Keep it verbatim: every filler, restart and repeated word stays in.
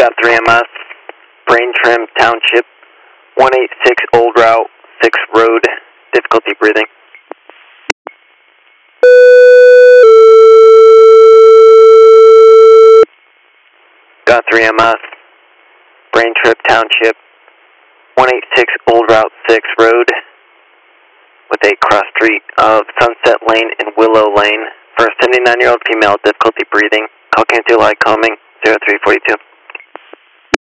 Got three M S, Brain Trim Township, one eighty-six Old Route six Road, difficulty breathing. Got three M S, Brain Trip Township, one eighty-six Old Route six Road, with a cross street of Sunset Lane and Willow Lane, for a seventy-nine-year-old female, difficulty breathing, call K two light calming, zero three four two.